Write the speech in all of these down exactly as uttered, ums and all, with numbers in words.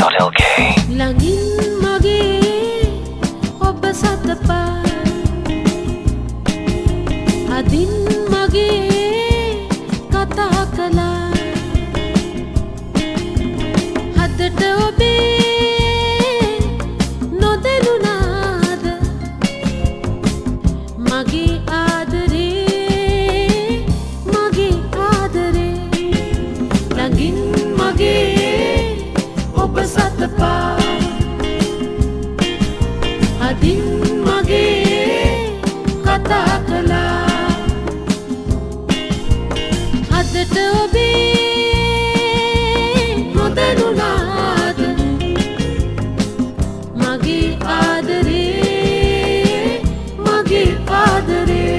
dot L K ළඟින් මගේ ඔබ සතපා අදින් මගේ කතා කළා හදට ඔබේ නොදැනුණාද මගේ ආදරේ මගේ ආදරේ ළඟින් මගේ ඔබ සතපා අදින් මගේ කතා කළා හදට ඔබේ නොදැනුණාද මගේ ආදරේ මගේ ආදරේ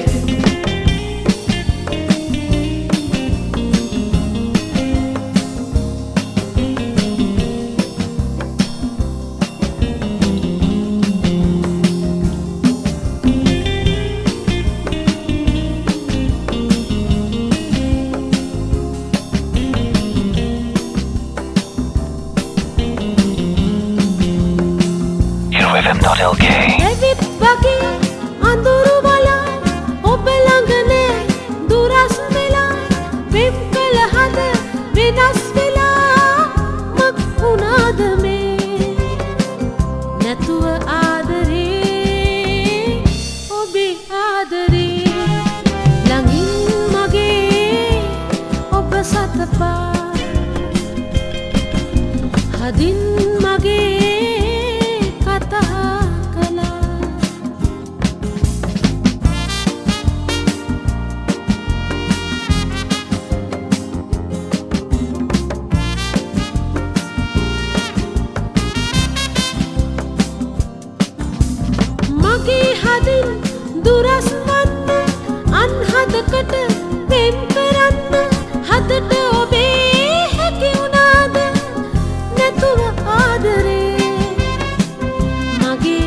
F M dot L K ඇවිත් වගේ අඳුරු වලා ඔබ ළඟ නෑ දුරස් වෙලා වෙම් කළ හද වෙනස් වෙලා මක් වුණාද මේ නැතුව ආදරේ ඔබේ ආදරේ ළඟින් මගේ ඔබ සතපා හදින් මගේ මගේ හදින් දුරස් වන්න අන්හදකට වෙන් කරන්න හදට ඔබේ හැකි වුණාද නැතුව ආදරේ මගේ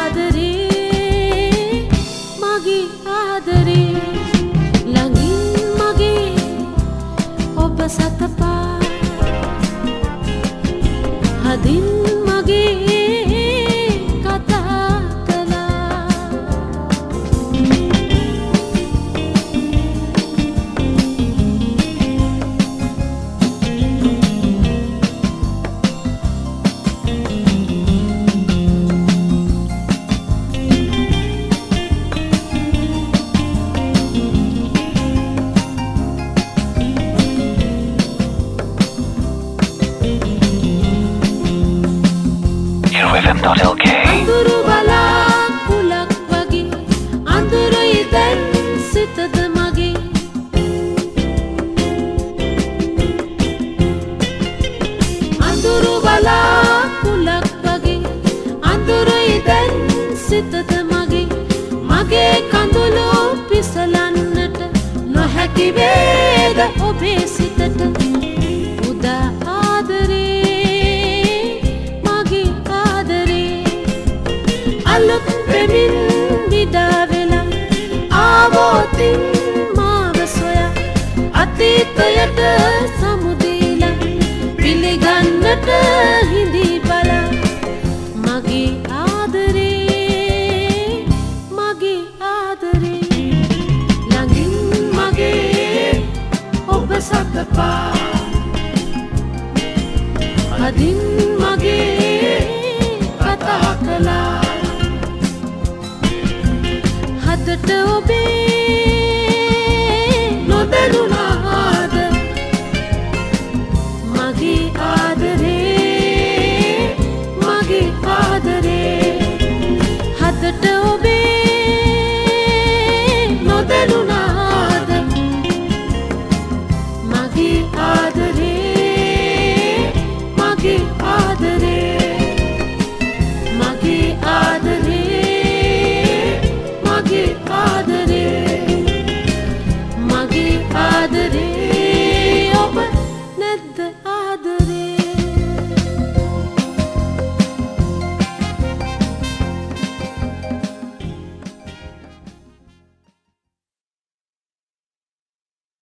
ආදරේ මගේ ආදරේ ළඟින් මගේ ඔබ සතපා හදින් මගේ F M dot L K අඳුරු බලා කුලක් වගේ අඳුරයි දැන් සිතද මගේ අඳුරු බලා කුලක් වගේ අඳුරයි දැන් සිතද මගේ මගේ කඳුළු පිසලන්නට නොහැකි වේද ඔබේ සිතට උදා අලුත් පෙමින් විඩා වෙලා ආවෝතින් මාව සොයා අතීතයට සමුදීලා පිළිගන්නට හිඳී බලා මගේ ආදරේ මගේ ආදරේ ළඟින් මගේ ඔබ සතපා අදින් මගේ කතා කළා හදට ඔබේ නොදැනුණාද මගේ ආදරේ මගේ ආදරේ හදට ඔබේ නොදැනුණාද මගේ ආදරේ මගේ ආදරේ